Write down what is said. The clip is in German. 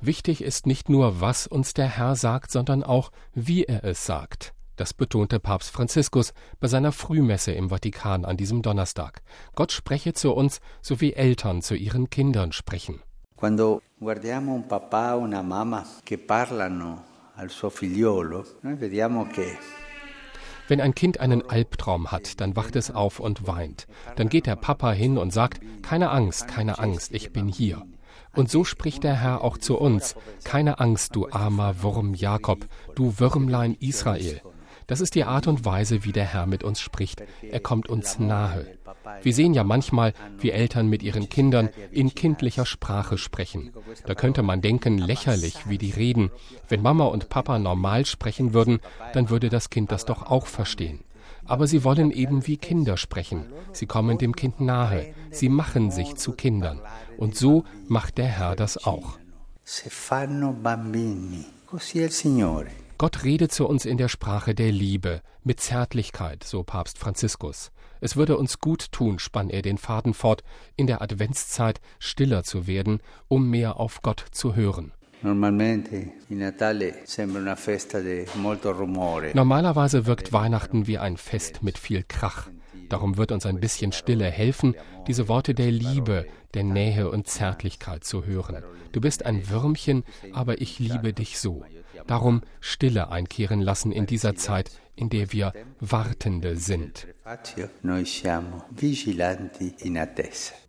Wichtig ist nicht nur, was uns der Herr sagt, sondern auch, wie er es sagt. Das betonte Papst Franziskus bei seiner Frühmesse im Vatikan an diesem Donnerstag. Gott spreche zu uns, so wie Eltern zu ihren Kindern sprechen. Quando guardiamo un papà o una mamma che parlano al suo figliolo, noi vediamo che Wenn ein Kind einen Albtraum hat, dann wacht es auf und weint. Dann geht der Papa hin und sagt, keine Angst, ich bin hier. Und so spricht der Herr auch zu uns, keine Angst, du armer Wurm Jakob, du Würmlein Israel. Das ist die Art und Weise, wie der Herr mit uns spricht. Er kommt uns nahe. Wir sehen ja manchmal, wie Eltern mit ihren Kindern in kindlicher Sprache sprechen. Da könnte man denken, lächerlich, wie die reden. Wenn Mama und Papa normal sprechen würden, dann würde das Kind das doch auch verstehen. Aber sie wollen eben wie Kinder sprechen. Sie kommen dem Kind nahe. Sie machen sich zu Kindern. Und so macht der Herr das auch. Gott redet zu uns in der Sprache der Liebe, mit Zärtlichkeit, so Papst Franziskus. Es würde uns gut tun, spann er den Faden fort, in der Adventszeit stiller zu werden, um mehr auf Gott zu hören. Normalerweise wirkt Weihnachten wie ein Fest mit viel Krach. Darum wird uns ein bisschen Stille helfen, diese Worte der Liebe, der Nähe und Zärtlichkeit zu hören. Du bist ein Würmchen, aber ich liebe dich so. Darum Stille einkehren lassen in dieser Zeit, in der wir Wartende sind. Noi siamo vigilanti in attesa.